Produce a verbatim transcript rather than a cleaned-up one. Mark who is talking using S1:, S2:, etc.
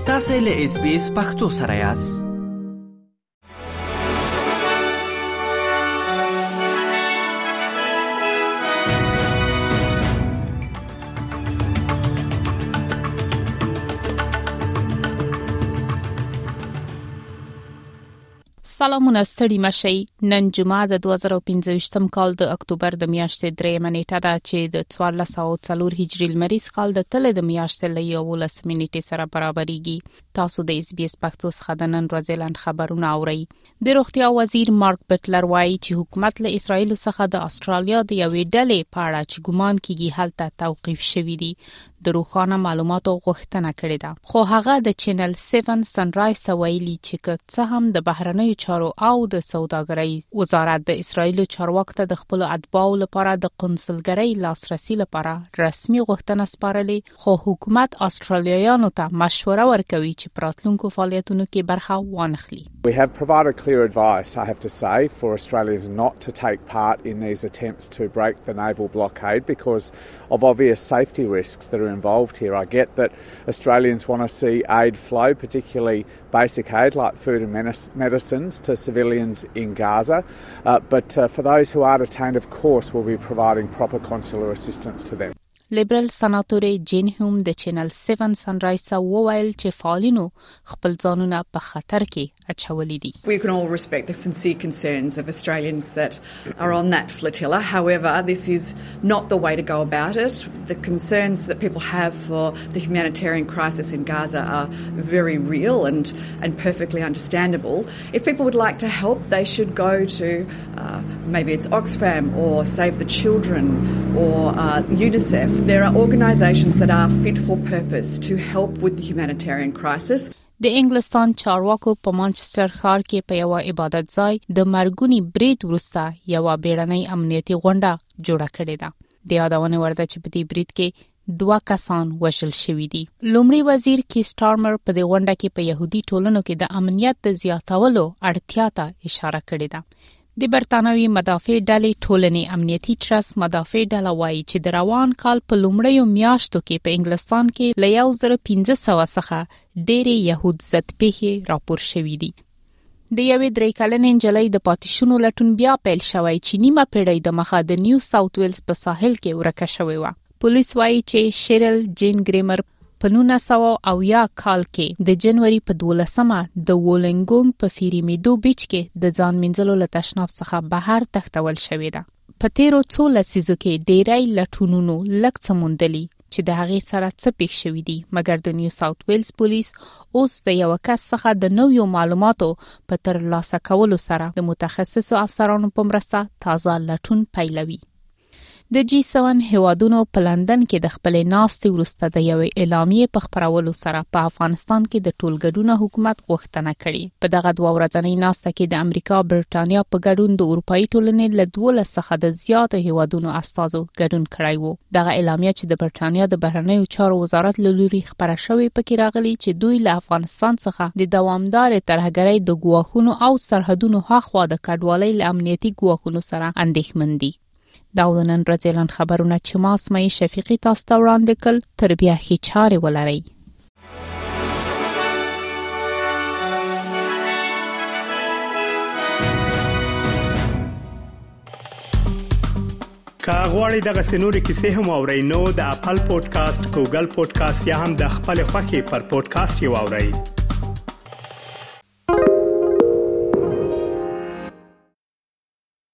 S1: تاسو له اس بي اس پختو سره یاست.
S2: سلامونه ستړي مشي. نن جمعه د دوه زره پنځه کال د اکتوبر د میاشتې درېمه نیټه ده چې د څوارلس سوه څلور هجري لمریز کال د تلې د میاشتې له یولس نیټې سره برابرېږي. تاسو د اس بي اس پښتو څخه د نن ورځې لاند خبرونه اورئ. د روغتیا وزیر مارک بټلر وایي چې حکومت له اسرایل څخه د استرالیا د یوې ډلې په اړه چې ګمان کیږي هلته توقیف شوی دی د روښانه معلوماتو غوښتنه کړې ده، خو هغه د چینل سیون سنرایز ویلي چې که څه هم د بهرنیو چارو او د سوداګرۍ وزارت د اسرایل چارواکو ته د خپل اتباعو لپاره د قونسلګرۍ لاسرسي لپاره رسمي غوښتنه سپارلې، خو حکومت استرالیایانو ته مشوره ورکوي چې په راتلونکو فعالیتونو کې برخه وانخلي.
S3: We have provided clear advice, I have to say, for Australians not to take part in these attempts to break the naval blockade because of obvious safety risks that are involved here. I get that Australians want to see aid flow, particularly basic aid like food and medicines to civilians in Gaza, uh, but uh, for those who are detained, of course, we'll be providing proper consular assistance to them.
S2: لیبرل سناتور جین هوم د چینل سیون سنرایز ته وویل چې فعالینو خپل ځانونه په خطر کې اچولي دي.
S4: We can all respect the sincere concerns of Australians that are on that flotilla. However, this is not the way to go about it. The concerns that people have for the humanitarian crisis in Gaza are very real and and perfectly understandable. If people would like to help, they should go to uh, maybe it's Oxfam or Save the Children or uh, UNICEF. There are organisations that are fit for purpose to help with the humanitarian crisis.
S2: د انګلستان چارواکو په مانچستر ښار کې په یو عبادت ځای د مرګونی برید وروسته یو بیړنۍ امنیتي غونډه جوړه کړې ده. د یادونه ورده چې په دې برید کې دوه کسان وژل شوي دي. لومړی وزیر کی سټارمر په دې غونډه کې په يهودي ټولنو کې د امنیت د زیاتولو اړتیا ته اشاره کړې ده. د برتانوي مدافع ډلې ټولنې امنیتي ټرست مدافع ډله وایي چې د روان کال په لومړیو میاشتو کې په انګلستان کې له یو زره پنځه سوه څخه ډېرې يهود ضد پیښې راپور شوي دي. د یوې درې کلنې نجلۍ د پاتې شونو لټون بیا پیل شوی چې نیمه پیړۍ د مخه د نیو ساوث ویلز په ساحل کې ورکه شوې وه. پولیس وایي چې شیرل جین ګریمر په نولس سوه اویا کال کې د جنوري په دولسمه د وولنګونګ په فیریمیدو بیچ کې د ځان منځلو له تشناب څخه بهر تښتول شوې ده. په تیرو څو لسیزو کې ډېری لټونونو لږ څه موندلي چې د هغې سره څه پېښ شوي دي، مګر د نیو ساوث ویلز پولیس اوس د یو کس څخه د نویو معلوماتو په ترلاسه کولو سره د متخصصو افسرانو په مرسته تازه لټون پیلوي. د جی سیون هیوادونو په لندن کې د خپلې ناستې وروسته د یوې اعلامیې په خپرولو سره په افغانستان کې د ټولګډونه حکومت غوښتنه کړې. په دغه دوه ورځنۍ ناسته کې د امریکا برټانیا په ګډون د اروپایي ټولنې له دولس څخه د زیاتو هیوادونو استازو ګډون کړی و. دغه اعلامیه چې د برټانیا د بهرنیو چارو وزارت له لوري خپره شوې پکې راغلي چې دوی له افغانستان څخه د دوامدار ترهګرۍ د ګواښونو او سرحدونو هاخوا د کډوالۍ له امنیتي ګواښونو سره اندېښمن دي. دا د نن ورځې لاند خبرونه چې ما اسماعیل شفیقي تاسو ته وړاندې کړل. تر بیا ښې چارې ولرئ.
S5: که غواړئ دغه سنوري کیسې هم اورئ نو د خپل پودکاسټ ګوګل پودکاسټ یا هم د خپل خوښي پر پودکاسټ یو اورئ.